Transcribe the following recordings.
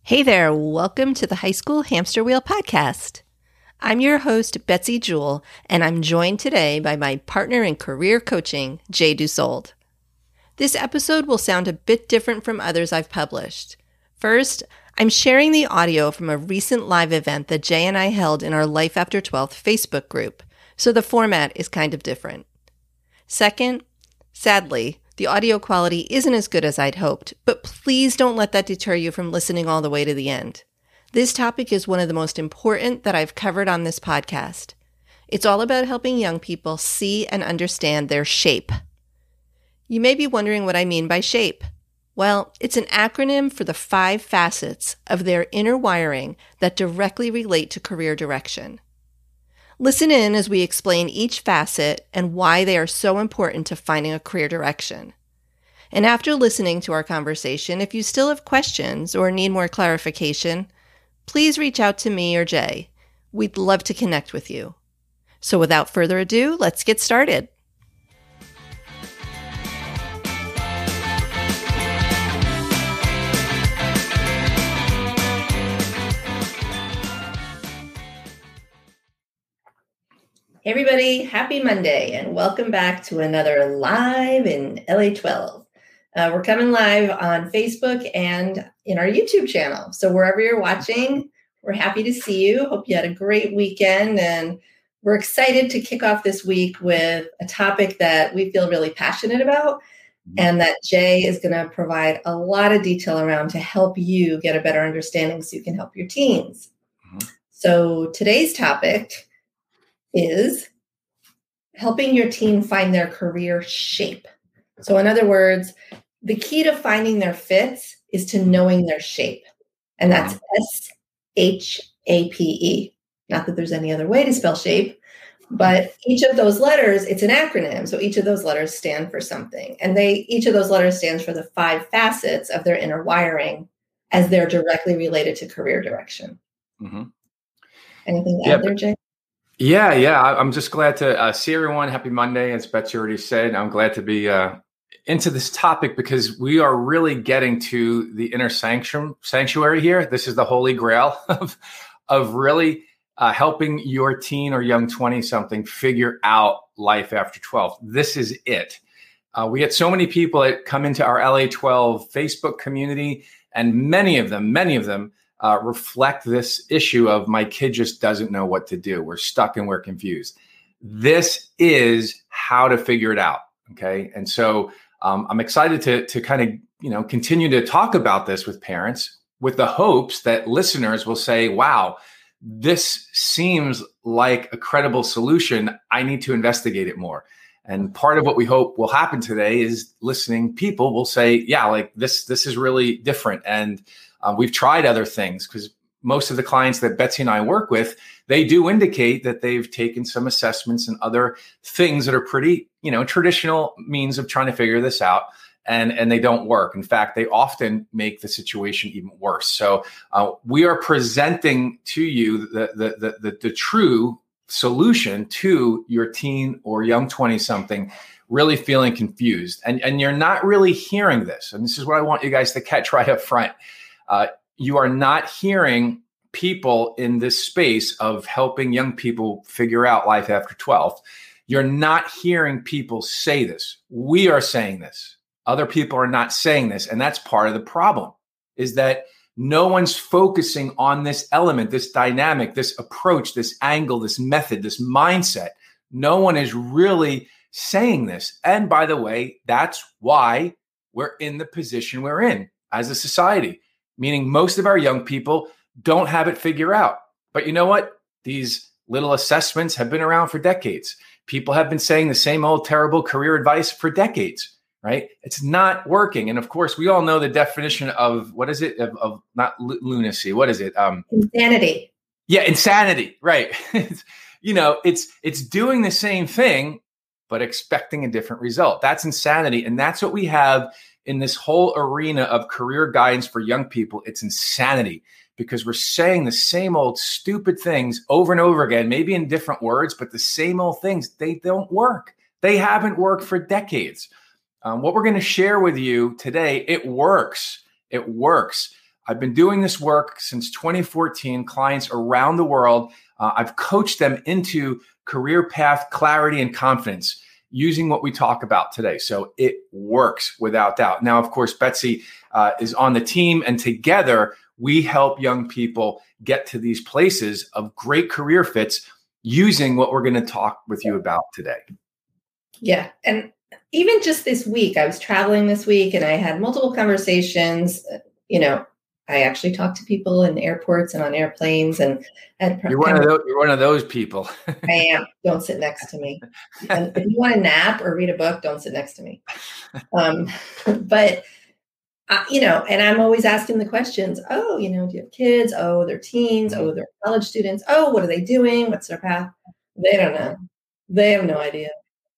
Hey there, welcome to the High School Hamster Wheel Podcast. I'm your host, Betsy Jewell, and I'm joined today by my partner in career coaching, Jay Dusold. This episode will sound a bit different from others I've published. First, I'm sharing the audio from a recent live event that Jay and I held in our Life After 12th Facebook group, so the format is kind of different. Second, sadly, the audio quality isn't as good as I'd hoped, but please don't let that deter you from listening all the way to the end. This topic is one of the most important that I've covered on this podcast. It's all about helping young people see and understand their shape. You may be wondering what I mean by shape. Well, it's an acronym for the 5 facets of their inner wiring that directly relate to career direction. Listen in as we explain each facet and why they are so important to finding a career direction. And after listening to our conversation, if you still have questions or need more clarification, please reach out to me or Jay. We'd love to connect with you. So without further ado, let's get started. Hey everybody, happy Monday and welcome back to another Live in LA 12. We're coming live on Facebook and in our YouTube channel. So wherever you're watching, we're happy to see you. Hope you had a great weekend, and we're excited to kick off this week with a topic that we feel really passionate about and that Jay is going to provide a lot of detail around to help you get a better understanding so you can help your teens. So today's topic is helping your teen find their career shape. So in other words, the key to finding their fits is to knowing their shape. And that's SHAPE. Not that there's any other way to spell shape, but each of those letters, it's an acronym. So each of those letters stand for something. And each of those letters stands for the 5 facets of their inner wiring as they're directly related to career direction. Mm-hmm. Anything to add there, Jay? Yeah. I'm just glad to see everyone. Happy Monday, as Betsy already said. I'm glad to be into this topic because we are really getting to the inner sanctuary here. This is the holy grail of really helping your teen or young 20-something figure out life after 12. This is it. We get so many people that come into our LA 12 Facebook community, and many of them reflect this issue of my kid just doesn't know what to do. We're stuck and we're confused. This is how to figure it out. Okay. And so I'm excited to kind of, continue to talk about this with parents with the hopes that listeners will say, wow, this seems like a credible solution. I need to investigate it more. And part of what we hope will happen today is listening people will say, yeah, like this is really different. And we've tried other things because most of the clients that Betsy and I work with, they do indicate that they've taken some assessments and other things that are pretty, traditional means of trying to figure this out, and they don't work. In fact, they often make the situation even worse. So we are presenting to you the true solution to your teen or young 20-something really feeling confused. And you're not really hearing this. And this is what I want you guys to catch right up front. You are not hearing people in this space of helping young people figure out life after 12. You're not hearing people say this. We are saying this. Other people are not saying this. And that's part of the problem, is that no one's focusing on this element, this dynamic, this approach, this angle, this method, this mindset. No one is really saying this. And by the way, that's why we're in the position we're in as a society. Meaning most of our young people don't have it figured out. But you know what? These little assessments have been around for decades. People have been saying the same old terrible career advice for decades, right? It's not working. And of course, we all know the definition of, what is it? Of not lunacy. What is it? Insanity. Yeah, insanity, right. It's doing the same thing, but expecting a different result. That's insanity. And that's what we have in this whole arena of career guidance for young people. It's insanity because we're saying the same old stupid things over and over again, maybe in different words, but the same old things. They don't work. They haven't worked for decades. What we're going to share with you today, it works. It works. I've been doing this work since 2014, clients around the world. I've coached them into career path clarity and confidence using what we talk about today. So it works without doubt. Now, of course, Betsy is on the team, and together we help young people get to these places of great career fits using what we're going to talk with you about today. Yeah. And even just this week, I was traveling this week and I had multiple conversations. I actually talked to people in airports and on airplanes, and you're one of those people. I am. Don't sit next to me. And if you want to nap or read a book, don't sit next to me. But and I'm always asking the questions. Oh, do you have kids? Oh, they're teens. Oh, they're college students. Oh, what are they doing? What's their path? They don't know. They have no idea.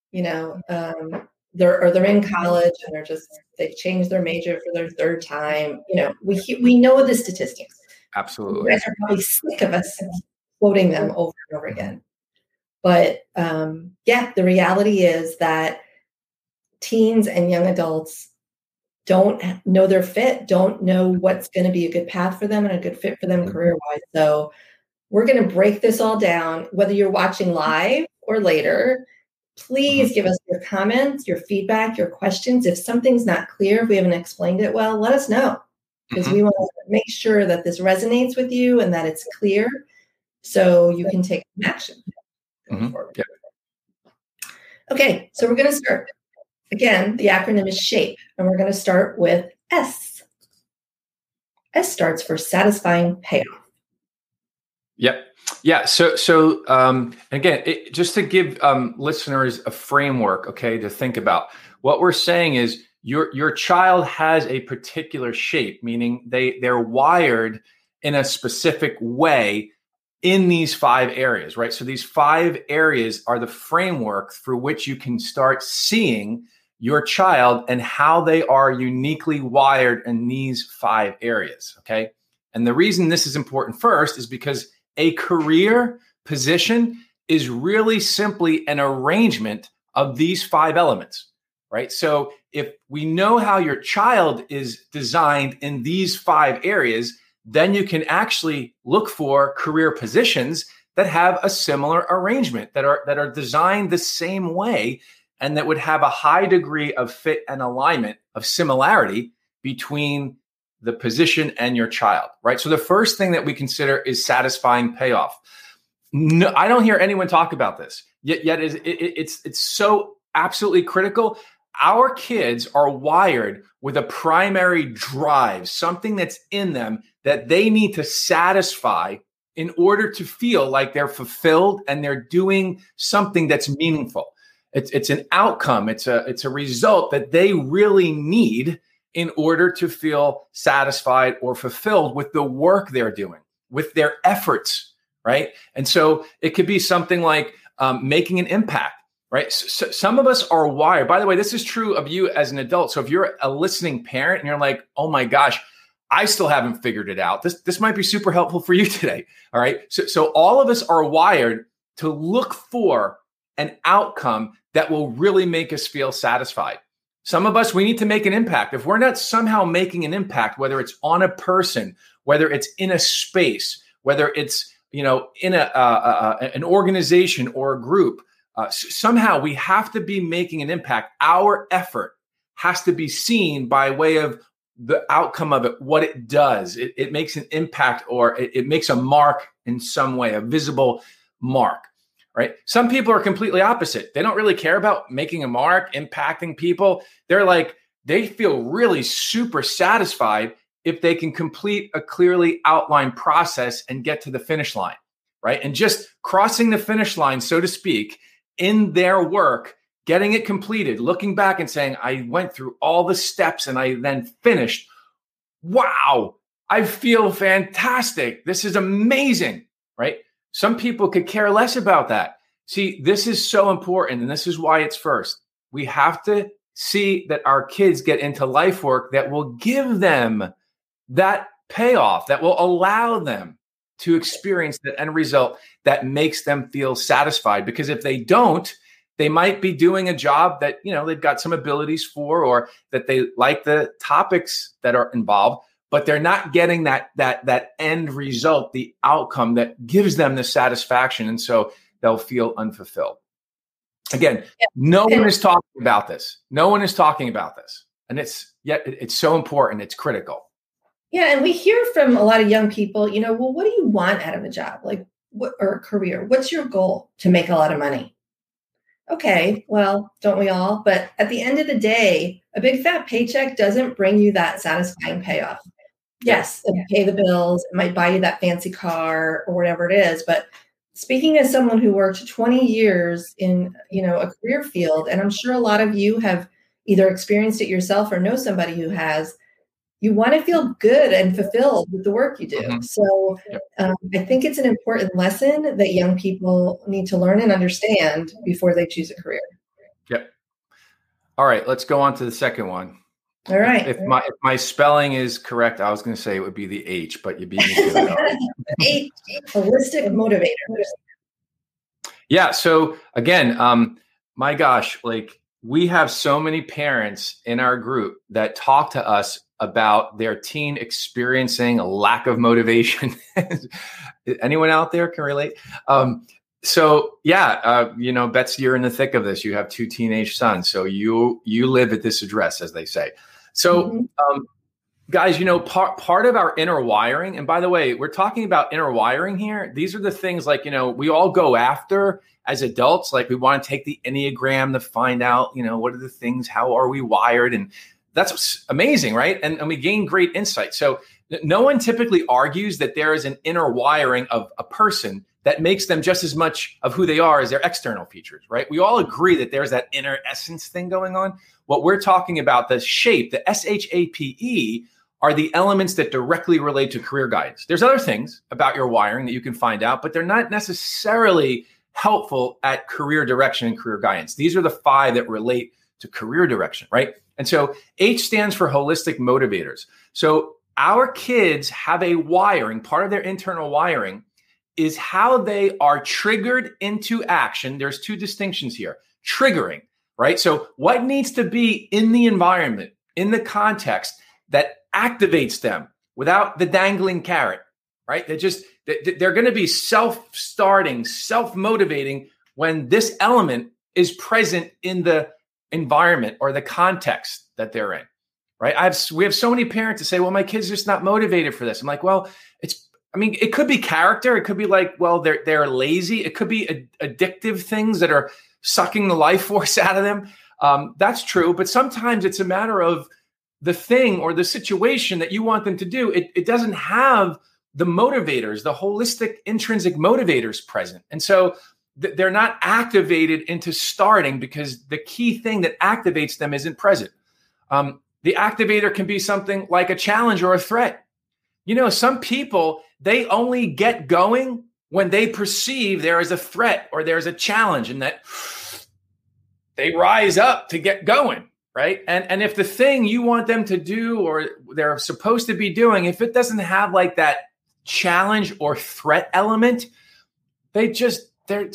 They're in college and they've changed their major for their third time. We know the statistics. Absolutely. You guys are probably sick of us quoting them over and over again. But the reality is that teens and young adults don't know their fit, don't know what's going to be a good path for them and a good fit for them career-wise. So we're going to break this all down, whether you're watching live or later. Please give us your comments, your feedback, your questions. If something's not clear, if we haven't explained it well, let us know, because we want to make sure that this resonates with you and that it's clear so you can take action going forward. Yeah. Okay, so we're going to start. Again, the acronym is SHAPE, and we're going to start with S. S starts for satisfying payoff. Yep. Yeah. So again, just to give listeners a framework, okay, to think about, what we're saying is your child has a particular shape, meaning they're wired in a specific way in these 5 areas, right? So these 5 areas are the framework through which you can start seeing your child and how they are uniquely wired in these 5 areas, okay? And the reason this is important first is because a career position is really simply an arrangement of these 5 elements, right? So if we know how your child is designed in these 5 areas, then you can actually look for career positions that have a similar arrangement, that are designed the same way, and that would have a high degree of fit and alignment, of similarity between the position and your child, right? So the first thing that we consider is satisfying payoff. No, I don't hear anyone talk about this, yet it's so absolutely critical. Our kids are wired with a primary drive, something that's in them that they need to satisfy in order to feel like they're fulfilled and they're doing something that's meaningful. It's an outcome. It's a result that they really need in order to feel satisfied or fulfilled with the work they're doing, with their efforts, right? And so it could be something like making an impact, right? So some of us are wired. By the way, this is true of you as an adult. So if you're a listening parent and you're like, oh my gosh, I still haven't figured it out, this might be super helpful for you today. All right. So all of us are wired to look for an outcome that will really make us feel satisfied. Some of us, we need to make an impact. If we're not somehow making an impact, whether it's on a person, whether it's in a space, whether it's in an organization or a group, somehow we have to be making an impact. Our effort has to be seen by way of the outcome of it, what it does. It makes an impact, or it makes a mark in some way, a visible mark. Right? Some people are completely opposite. They don't really care about making a mark, impacting people. They feel really super satisfied if they can complete a clearly outlined process and get to the finish line, right? And just crossing the finish line, so to speak, in their work, getting it completed, looking back and saying, I went through all the steps and I then finished. Wow, I feel fantastic. This is amazing, right? Some people could care less about that. See, this is so important, and this is why it's first. We have to see that our kids get into life work that will give them that payoff, that will allow them to experience the end result that makes them feel satisfied. Because if they don't, they might be doing a job that, they've got some abilities for, or that they like the topics that are involved, but they're not getting that end result, the outcome that gives them the satisfaction. And so they'll feel unfulfilled. Again, no one is talking about this. No one is talking about this. And it's so important. It's critical. Yeah. And we hear from a lot of young people, well, what do you want out of a job? Like or a career? What's your goal? To make a lot of money. Okay, well, don't we all? But at the end of the day, a big fat paycheck doesn't bring you that satisfying payoff. Yes, it'll pay the bills. It might buy you that fancy car or whatever it is. But speaking as someone who worked 20 years in, a career field, and I'm sure a lot of you have either experienced it yourself or know somebody who has, you want to feel good and fulfilled with the work you do. Mm-hmm. So I think it's an important lesson that young people need to learn and understand before they choose a career. Yep. All right, let's go on to the second one. All right. If my spelling is correct, I was going to say it would be the H, but you beat me to it. H, holistic motivators. Yeah. So again, my gosh, we have so many parents in our group that talk to us about their teen experiencing a lack of motivation. Anyone out there can relate? Betsy, you're in the thick of this. You have 2 teenage sons. So you live at this address, as they say. So guys, part of our inner wiring, and by the way, we're talking about inner wiring here. These are the things we all go after as adults. Like we want to take the Enneagram to find out, what are the things, how are we wired? And that's amazing, right? And we gain great insight. So no one typically argues that there is an inner wiring of a person that makes them just as much of who they are as their external features, right? We all agree that there's that inner essence thing going on. What we're talking about, the shape, the SHAPE, are the elements that directly relate to career guidance. There's other things about your wiring that you can find out, but they're not necessarily helpful at career direction and career guidance. These are the 5 that relate to career direction, right? And so H stands for holistic motivators. So our kids have a wiring, part of their internal wiring is how they are triggered into action. There's 2 distinctions here. Triggering, right? So what needs to be in the environment, in the context that activates them without the dangling carrot, right? They're going to be self-starting, self-motivating when this element is present in the environment or the context that they're in, right? We have so many parents that say, well, my kid's just not motivated for this. I'm like, well, it could be character. It could be they're lazy. It could be addictive things that are sucking the life force out of them. That's true. But sometimes it's a matter of the thing or the situation that you want them to do. It doesn't have the motivators, the holistic intrinsic motivators present. And so they're not activated into starting because the key thing that activates them isn't present. The activator can be something like a challenge or a threat. Some people, they only get going when they perceive there is a threat or there's a challenge and that they rise up to get going, right? And if the thing you want them to do or they're supposed to be doing, if it doesn't have that challenge or threat element, they're just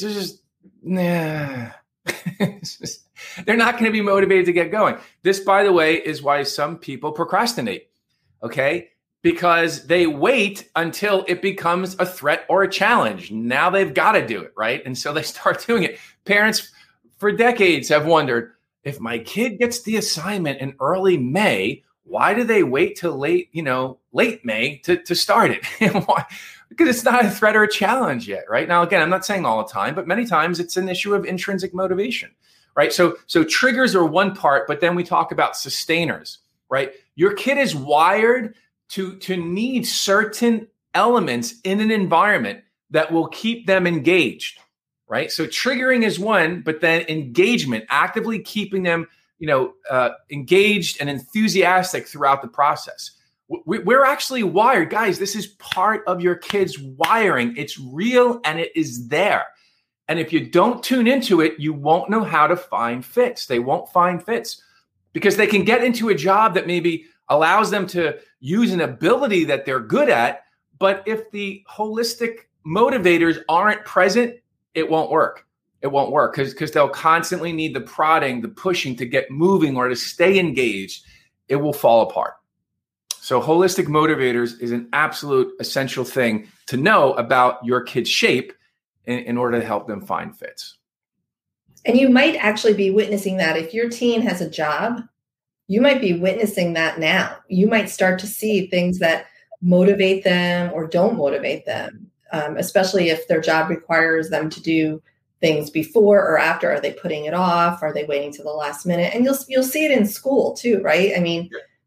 nah. They're not going to be motivated to get going. This, by the way, is why some people procrastinate, okay? Because they wait until it becomes a threat or a challenge. Now they've got to do it, right? And so they start doing it. Parents for decades have wondered, if my kid gets the assignment in early May, why do they wait till late May to start it? Why? Because it's not a threat or a challenge yet, right? Now, again, I'm not saying all the time, but many times it's an issue of intrinsic motivation, right? So triggers are one part, but then we talk about sustainers, right? Your kid is wired to need certain elements in an environment that will keep them engaged, right? So triggering is one, but then engagement, actively keeping them, engaged and enthusiastic throughout the process. We're actually wired, guys. This is part of your kid's wiring. It's real and it is there. And if you don't tune into it, you won't know how to find fits. They won't find fits because they can get into a job that maybe allows them to use an ability that they're good at. But if the holistic motivators aren't present, it won't work. It won't work because they'll constantly need the prodding, the pushing to get moving or to stay engaged. It will fall apart. So holistic motivators is an absolute essential thing to know about your kid's shape in order to help them find fits. And you might actually be witnessing that if your teen has a job, you might be witnessing that now. You might start to see things that motivate them or don't motivate them, especially if their job requires them to do things before or after. Are they putting it off? Are they waiting to the last minute? And you'll see it in school too, right? I mean,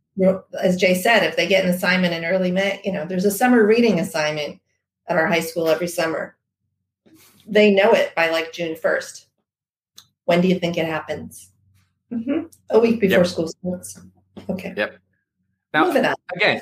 as Jay said, if they get an assignment in early May, there's a summer reading assignment at our high school every summer. They know it by like June 1st. When do you think it happens? A week before school starts. Okay. Yep. Now, again,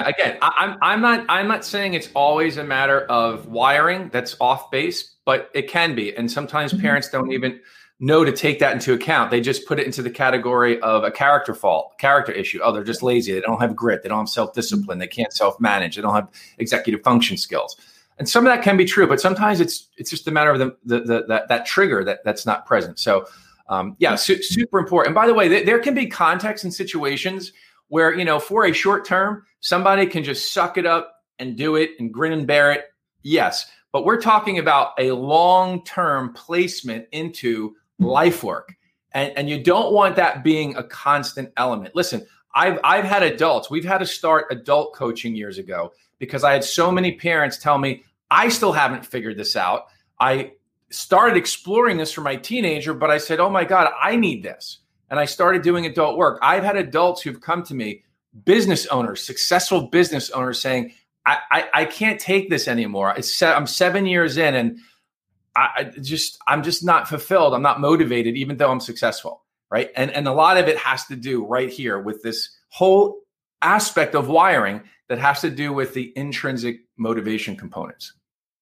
I'm not saying it's always a matter of wiring that's off base, but it can be. And sometimes parents don't even know to take that into account. They just put it into the category of a character issue. Oh, they're just lazy. They don't have grit. They don't have self-discipline. They can't self-manage. They don't have executive function skills. And some of that can be true, but sometimes it's just a matter of that trigger that's not present. So, super important. And by the way, there can be contexts and situations where, for a short term, somebody can just suck it up and do it and grin and bear it. Yes. But we're talking about a long-term placement into life work. And you don't want that being a constant element. Listen, I've had adults. We've had to start adult coaching years ago because I had so many parents tell me, I still haven't figured this out. I started exploring this for my teenager, but I said, oh my God, I need this. And I started doing adult work. I've had adults who've come to me, business owners, successful business owners saying, I can't take this anymore. I'm 7 years in and I'm just not fulfilled. I'm not motivated, even though I'm successful. Right. And a lot of it has to do right here with this whole aspect of wiring that has to do with the intrinsic motivation components.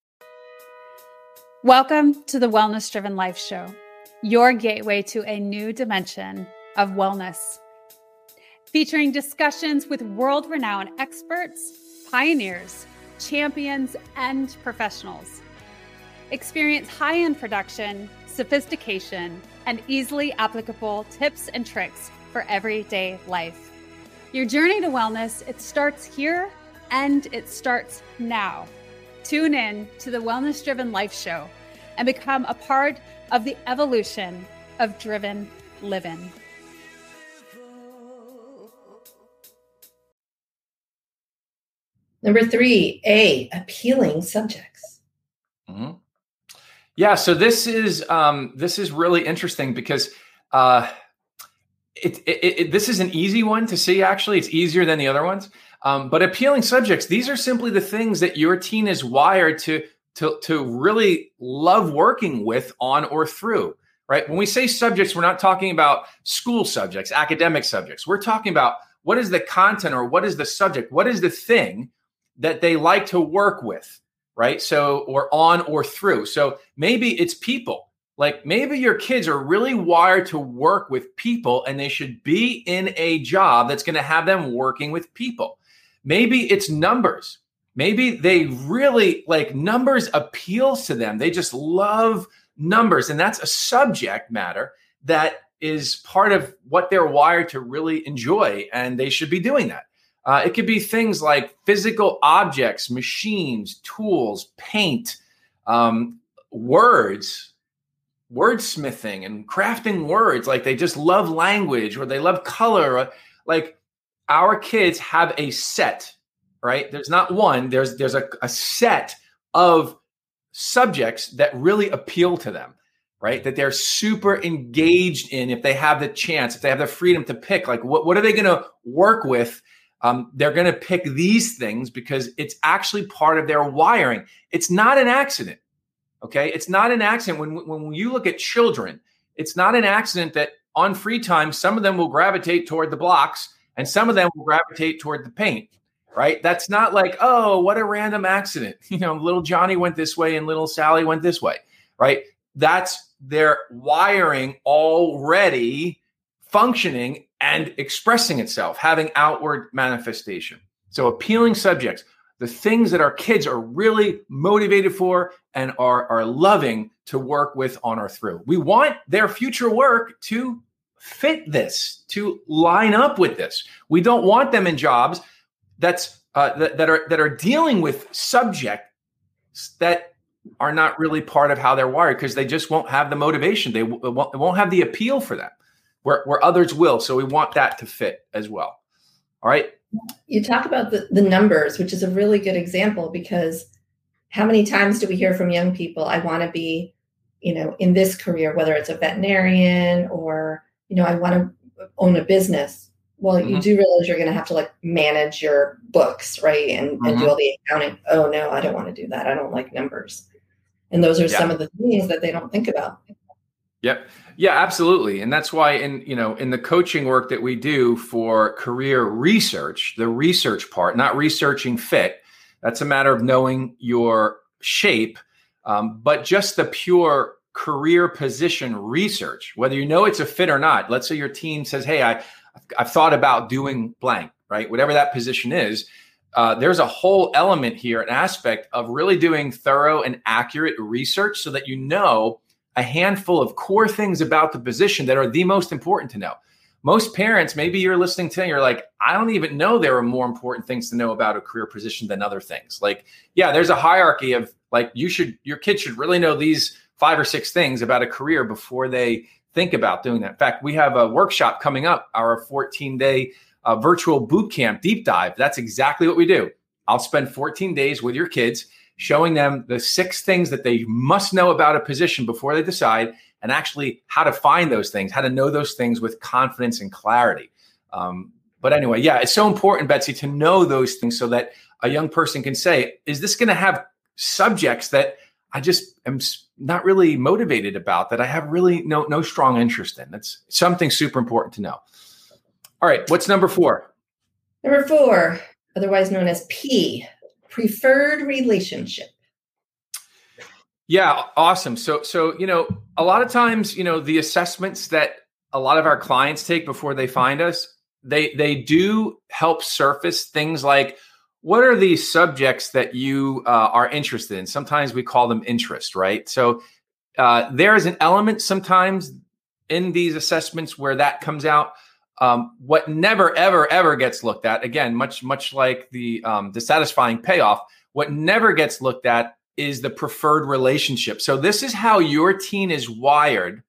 Welcome to the Wellness Driven Life Show, your gateway to a new dimension of wellness. Featuring discussions with world-renowned experts, pioneers, champions, and professionals. Experience high-end production, sophistication, and easily applicable tips and tricks for everyday life. Your journey to wellness, it starts here and it starts now. Tune in to the Wellness Driven Life Show and become a part of the evolution of driven living. Number 3, appealing subjects. Mm-hmm. Yeah, so this is really interesting because this is an easy one to see. Actually, it's easier than the other ones. But appealing subjects, these are simply the things that your teen is wired to really love working with, on, or through, right? When we say subjects, we're not talking about school subjects, academic subjects. We're talking about what is the content or what is the subject? What is the thing that they like to work with, right? So, or on or through. So maybe it's people. Like maybe your kids are really wired to work with people and they should be in a job that's going to have them working with people. Maybe it's numbers. Maybe they really like numbers appeals to them. They just love numbers. And that's a subject matter that is part of what they're wired to really enjoy. And they should be doing that. It could be things like physical objects, machines, tools, paint, words, wordsmithing and crafting words. Like they just love language or they love color. Like our kids have a set, right? There's not one, there's a set of subjects that really appeal to them, right? That they're super engaged in if they have the chance, if they have the freedom to pick, like what are they going to work with? They're going to pick these things because it's actually part of their wiring. It's not an accident. Okay. It's not an accident. When you look at children, it's not an accident that on free time, some of them will gravitate toward the blocks and some of them will gravitate toward the paint, right? That's not like, oh, what a random accident. Little Johnny went this way and little Sally went this way, right? That's their wiring already functioning and expressing itself, having outward manifestation. So appealing subjects, the things that our kids are really motivated for and are loving to work with, on, or through. We want their future work to fit this, to line up with this. We don't want them in jobs that are dealing with subjects that are not really part of how they're wired, because they just won't have the motivation. They won't have the appeal for them, where others will. So we want that to fit as well. All right. You talk about the numbers, which is a really good example, because how many times do we hear from young people, I want to be, in this career, whether it's a veterinarian or, I want to own a business. Well, you do realize you're going to have to manage your books, right? And do all the accounting. Oh no, I don't want to do that. I don't like numbers. And those are some of the things that they don't think about. Yep. Yeah, absolutely. And that's why in the coaching work that we do for career research, the research part, not researching fit, that's a matter of knowing your shape, but just the pure career position research, whether it's a fit or not. Let's say your team says, hey, I've thought about doing blank, right? Whatever that position is. There's a whole element here, an aspect of really doing thorough and accurate research so that a handful of core things about the position that are the most important to know. Most parents, maybe you're listening to, you're like, I don't even know there are more important things to know about a career position than other things. There's a hierarchy of your kid should really know these 5 or 6 things about a career before they think about doing that. In fact, we have a workshop coming up, our 14-day virtual boot camp deep dive. That's exactly what we do. I'll spend 14 days with your kids showing them the 6 things that they must know about a position before they decide, and actually how to find those things, how to know those things with confidence and clarity. But anyway, it's so important, Betsy, to know those things so that a young person can say, is this going to have subjects that I just am not really motivated about, that I have really no strong interest in? That's something super important to know. All right, what's number 4? Number 4, otherwise known as P, preferred relationship. Yeah, awesome. So a lot of times, the assessments that a lot of our clients take before they find us, they do help surface things like, what are the subjects that you are interested in? Sometimes we call them interest, right? So there is an element sometimes in these assessments where that comes out. What never, ever, ever gets looked at, again, much like the satisfying payoff, what never gets looked at is the preferred relationship. So this is how your teen is wired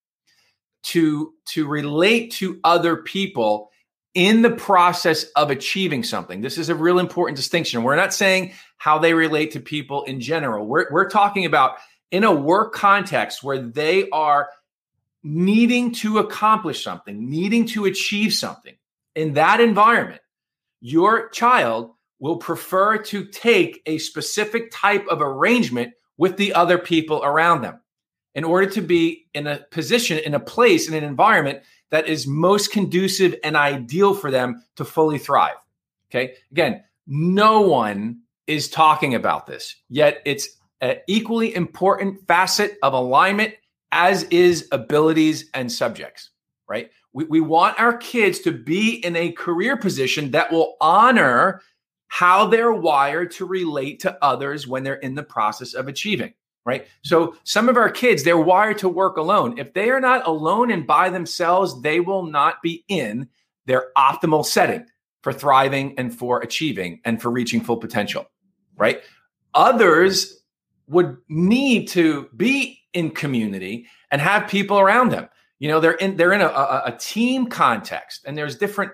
to relate to other people in the process of achieving something. This is a real important distinction. We're not saying how they relate to people in general. We're talking about in a work context where they are needing to accomplish something, needing to achieve something. In that environment, your child will prefer to take a specific type of arrangement with the other people around them in order to be in a position, in a place, in an environment that is most conducive and ideal for them to fully thrive. Okay. Again, no one is talking about this, yet it's an equally important facet of alignment, as is abilities and subjects, right? We want our kids to be in a career position that will honor how they're wired to relate to others when they're in the process of achieving, right? So some of our kids, they're wired to work alone. If they are not alone and by themselves, they will not be in their optimal setting for thriving and for achieving and for reaching full potential, right? Others would need to be in community and have people around them. They're in a team context, and there's different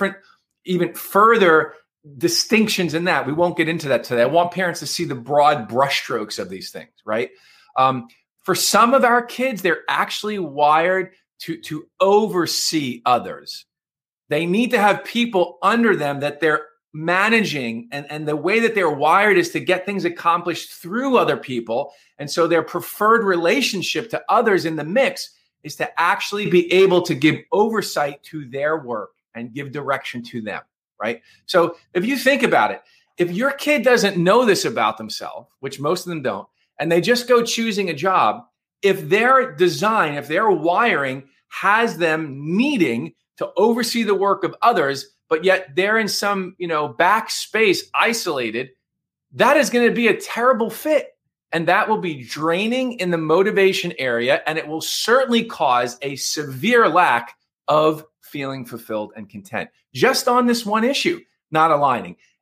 even further distinctions in that. We won't get into that today. I want parents to see the broad brushstrokes of these things, right? For some of our kids, they're actually wired to oversee others. They need to have people under them that they're managing, and the way that they're wired is to get things accomplished through other people. And so their preferred relationship to others in the mix is to actually be able to give oversight to their work and give direction to them, right? So if you think about it, if your kid doesn't know this about themselves, which most of them don't, and they just go choosing a job, if their design, if their wiring has them needing to oversee the work of others, but yet they're in some, back space, isolated, that is going to be a terrible fit. And that will be draining in the motivation area. And it will certainly cause a severe lack of feeling fulfilled and content just on this one issue, not aligning.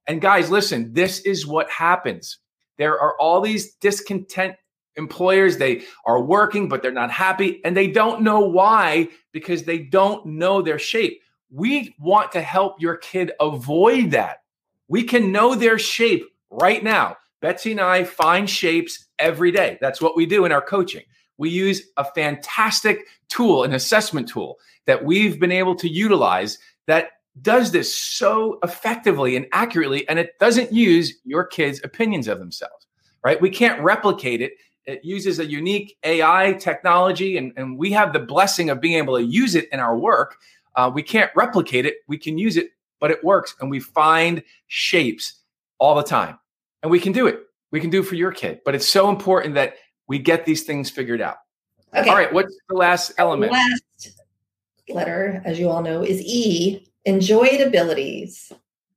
And guys, listen, this is what happens. There are all these discontent employers. They are working, but they're not happy, and they don't know why, because they don't know their shape. We want to help your kid avoid that. We can know their shape right now. Betsy and I find shapes every day. That's what we do in our coaching. We use a fantastic tool, an assessment tool that we've been able to utilize that does this so effectively and accurately, and it doesn't use your kids' opinions of themselves, right? We can't replicate it. It uses a unique AI technology, and we have the blessing of being able to use it in our work. We can't replicate it. We can use it, but it works, and we find shapes all the time. And we can do it. We can do it for your kid. But it's so important that we get these things figured out. Okay. All right, what's the last element? The last letter, as you all know, is E. Enjoyed abilities.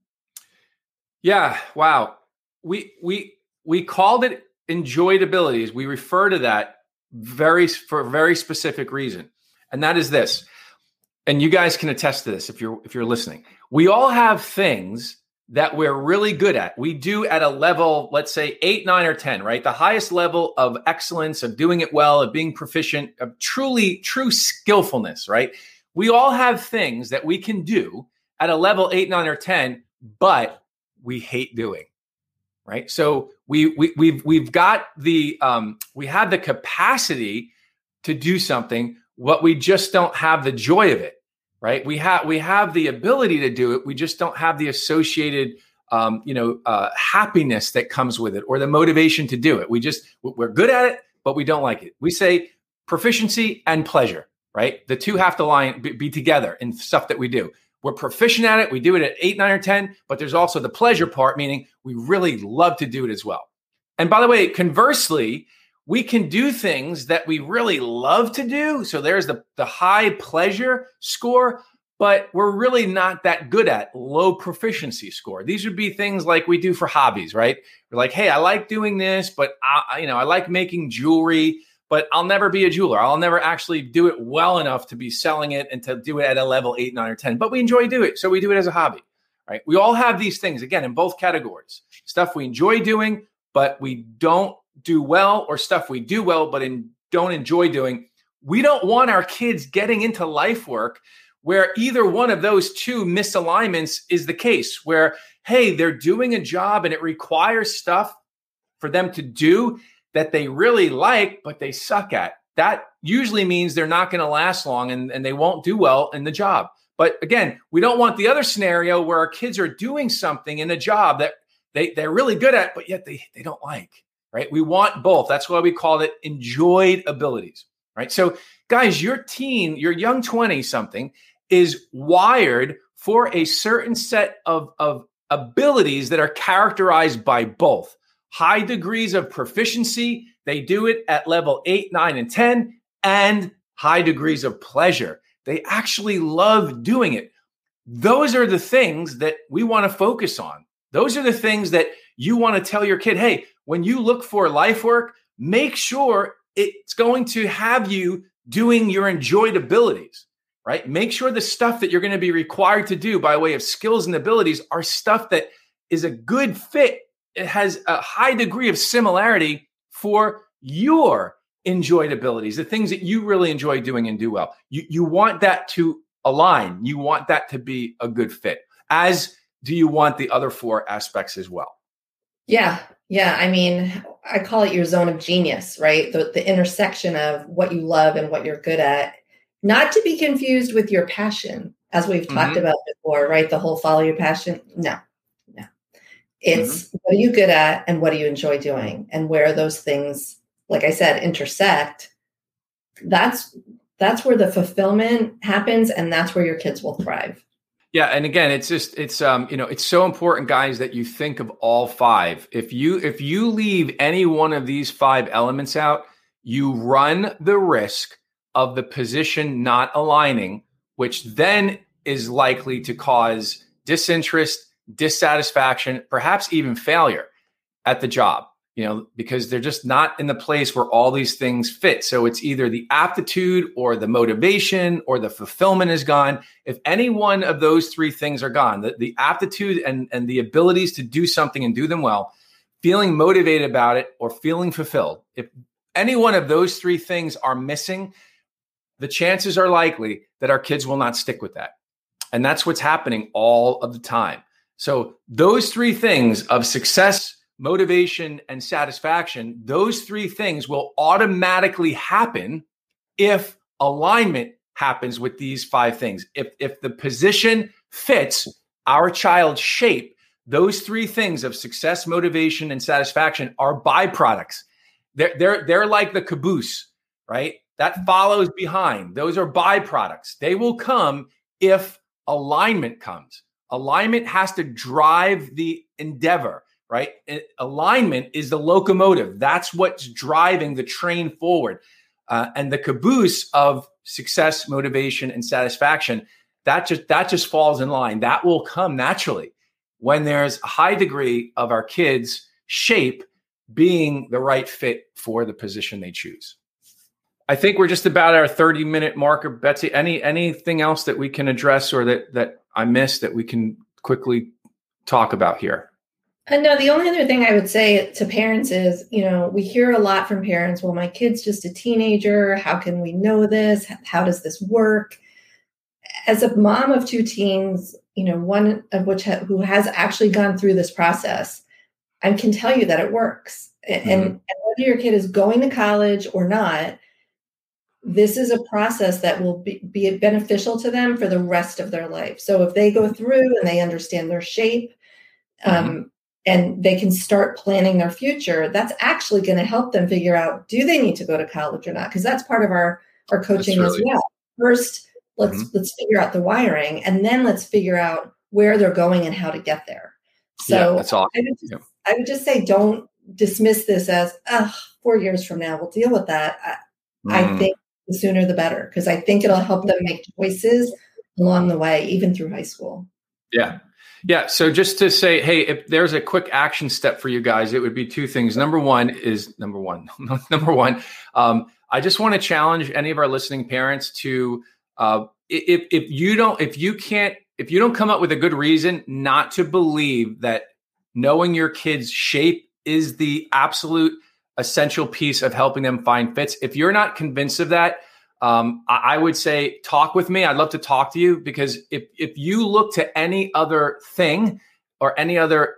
Yeah. Wow. We called it enjoyed abilities. We refer to that for a very specific reason. And that is this. And you guys can attest to this if you're listening. We all have things that we're really good at. We do at a level, let's say 8, 9, or 10, right? The highest level of excellence, of doing it well, of being proficient, of true skillfulness, right? We all have things that we can do at a level 8, 9, or 10, but we hate doing, right? So we've got we have the capacity to do something, but we just don't have the joy of it, right? We have the ability to do it. We just don't have the associated happiness that comes with it, or the motivation to do it. We're good at it, but we don't like it. We say proficiency and pleasure, right? The two have to be together in stuff that we do. We're proficient at it. We do it at 8, 9, or 10, but there's also the pleasure part, meaning we really love to do it as well. And by the way, conversely, we can do things that we really love to do. So there's the high pleasure score, but we're really not that good at low proficiency score. These would be things like we do for hobbies, right? We're like, hey, I like doing this, but I like making jewelry, but I'll never be a jeweler. I'll never actually do it well enough to be selling it and to do it at a level 8, 9, or 10. But we enjoy doing it, so we do it as a hobby, right? We all have these things, again, in both categories. Stuff we enjoy doing, but we don't do well, or stuff we do well, but don't enjoy doing. We don't want our kids getting into life work where either one of those two misalignments is the case, where, hey, they're doing a job and it requires stuff for them to do that they really like, but they suck at. That usually means they're not going to last long and they won't do well in the job. But again, we don't want the other scenario where our kids are doing something in a job that they're really good at, but yet they don't like, right? We want both. That's why we call it enjoyed abilities, right? So guys, your young 20-something is wired for a certain set of abilities that are characterized by both high degrees of proficiency. They do it at level 8, 9, and 10, and high degrees of pleasure. They actually love doing it. Those are the things that we want to focus on. Those are the things that you want to tell your kid, hey, when you look for life work, make sure it's going to have you doing your enjoyed abilities, right? Make sure the stuff that you're going to be required to do by way of skills and abilities are stuff that is a good fit. It has a high degree of similarity for your enjoyed abilities, the things that you really enjoy doing and do well. You want that to align. You want that to be a good fit, as do you want the other 4 aspects as well. Yeah. I mean, I call it your zone of genius, right? The intersection of what you love and what you're good at, not to be confused with your passion, as we've talked about before, right? The whole follow your passion. No. It's what are you good at and what do you enjoy doing, and where those things, like I said, intersect. That's where the fulfillment happens, and that's where your kids will thrive. Yeah, and again, it's so important, guys, that you think of all 5. If you leave any one of these 5 elements out, you run the risk of the position not aligning, which then is likely to cause disinterest, dissatisfaction, perhaps even failure at the job. because they're just not in the place where all these things fit. So it's either the aptitude or the motivation or the fulfillment is gone. If any one of those three things are gone, the aptitude and the abilities to do something and do them well, feeling motivated about it or feeling fulfilled, if any one of those three things are missing, the chances are likely that our kids will not stick with that. And that's what's happening all of the time. So those three things of success, motivation, and satisfaction, those three things will automatically happen if alignment happens with these five things. If the position fits our child's shape, those three things of success, motivation, and satisfaction are byproducts. They're like the caboose, right? That follows behind. Those are byproducts. They will come if alignment comes. Alignment has to drive the endeavor, right? Alignment is the locomotive. That's what's driving the train forward. And the caboose of success, motivation, and satisfaction, that just falls in line. That will come naturally when there's a high degree of our kids' shape being the right fit for the position they choose. I think we're just about our 30-minute marker. Betsy, anything else that we can address or that I missed that we can quickly talk about here? No, the only other thing I would say to parents is, we hear a lot from parents, well, my kid's just a teenager. How can we know this? How does this work? As a mom of two teens, one of which who has actually gone through this process, I can tell you that it works. Mm-hmm. And whether your kid is going to college or not, this is a process that will be beneficial to them for the rest of their life. So if they go through and they understand their shape, and they can start planning their future, that's actually going to help them figure out, do they need to go to college or not? Because that's part of our coaching as well. First, let's figure out the wiring, and then let's figure out where they're going and how to get there. So that's awesome. I would just say, don't dismiss this as, 4 years from now, we'll deal with that. I think the sooner the better, because I think it'll help them make choices along the way, even through high school. Yeah. So just to say, hey, if there's a quick action step for you guys, it would be two things. Number one, I just want to challenge any of our listening parents to, if you don't come up with a good reason not to believe that knowing your kid's shape is the absolute essential piece of helping them find fits. If you're not convinced of that, I would say talk with me. I'd love to talk to you, because if you look to any other thing or any other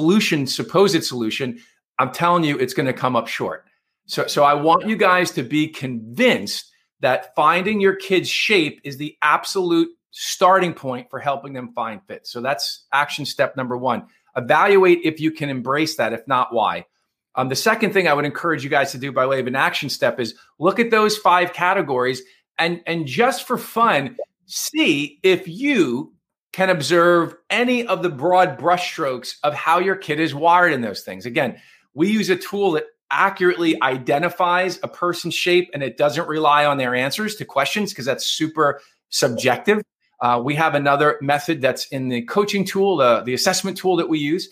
supposed solution, I'm telling you it's going to come up short. So I want you guys to be convinced that finding your kid's shape is the absolute starting point for helping them find fit. So that's action step number one. Evaluate if you can embrace that. If not, why? The second thing I would encourage you guys to do by way of an action step is look at those 5 categories and just for fun, see if you can observe any of the broad brushstrokes of how your kid is wired in those things. Again, we use a tool that accurately identifies a person's shape, and it doesn't rely on their answers to questions, because that's super subjective. We have another method that's in the coaching tool, the assessment tool that we use.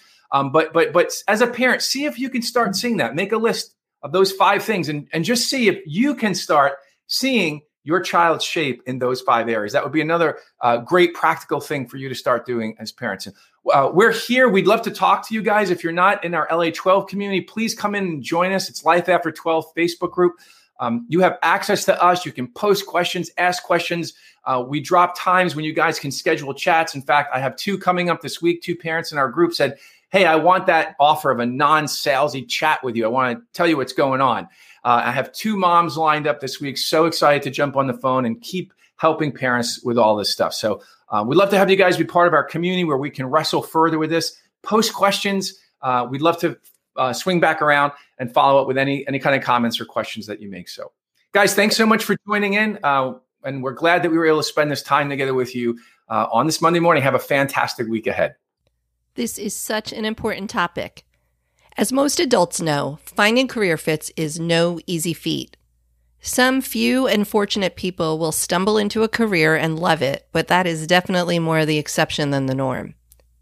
But as a parent, see if you can start seeing that. Make a list of those 5 things and just see if you can start seeing your child's shape in those 5 areas. That would be another great practical thing for you to start doing as parents. And we're here. We'd love to talk to you guys. If you're not in our LA 12 community, please come in and join us. It's Life After 12 Facebook group. You have access to us. You can post questions, ask questions. We drop times when you guys can schedule chats. In fact, I have 2 coming up this week. 2 parents in our group said, hey, I want that offer of a non-salesy chat with you. I want to tell you what's going on. I have 2 moms lined up this week. So excited to jump on the phone and keep helping parents with all this stuff. So we'd love to have you guys be part of our community where we can wrestle further with this. Post questions. We'd love to swing back around and follow up with any kind of comments or questions that you make. So guys, thanks so much for joining in. And we're glad that we were able to spend this time together with you on this Monday morning. Have a fantastic week ahead. This is such an important topic. As most adults know, finding career fits is no easy feat. Some few and fortunate people will stumble into a career and love it, but that is definitely more the exception than the norm.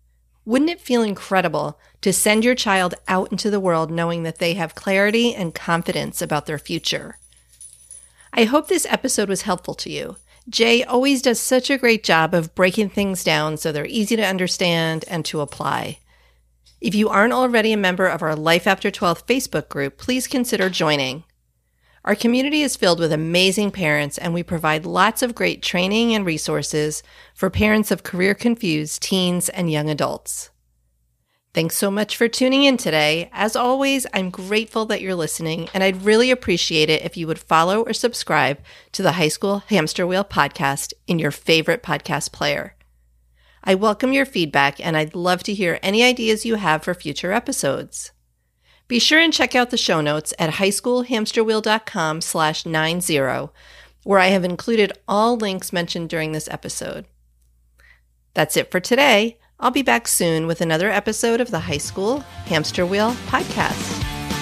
Wouldn't it feel incredible to send your child out into the world knowing that they have clarity and confidence about their future? I hope this episode was helpful to you. Jay always does such a great job of breaking things down so they're easy to understand and to apply. If you aren't already a member of our Life After 12 Facebook group, please consider joining. Our community is filled with amazing parents, and we provide lots of great training and resources for parents of career-confused teens and young adults. Thanks so much for tuning in today. As always, I'm grateful that you're listening, and I'd really appreciate it if you would follow or subscribe to the High School Hamster Wheel podcast in your favorite podcast player. I welcome your feedback, and I'd love to hear any ideas you have for future episodes. Be sure and check out the show notes at highschoolhamsterwheel.com/90, where I have included all links mentioned during this episode. That's it for today. I'll be back soon with another episode of the High School Hamster Wheel podcast.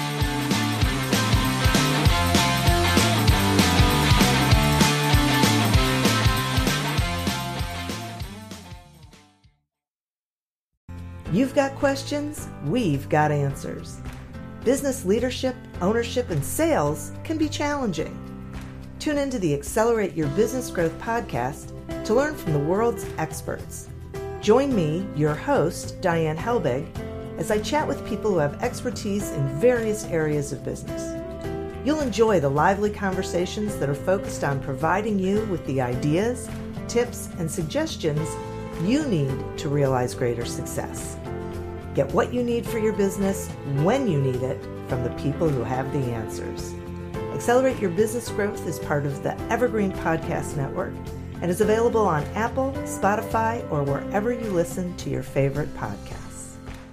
You've got questions, we've got answers. Business leadership, ownership, and sales can be challenging. Tune into the Accelerate Your Business Growth podcast to learn from the world's experts. Join me, your host, Diane Helbig, as I chat with people who have expertise in various areas of business. You'll enjoy the lively conversations that are focused on providing you with the ideas, tips, and suggestions you need to realize greater success. Get what you need for your business when you need it from the people who have the answers. Accelerate Your Business Growth is part of the Evergreen Podcast Network and is available on Apple, Spotify, or wherever you listen to your favorite podcast.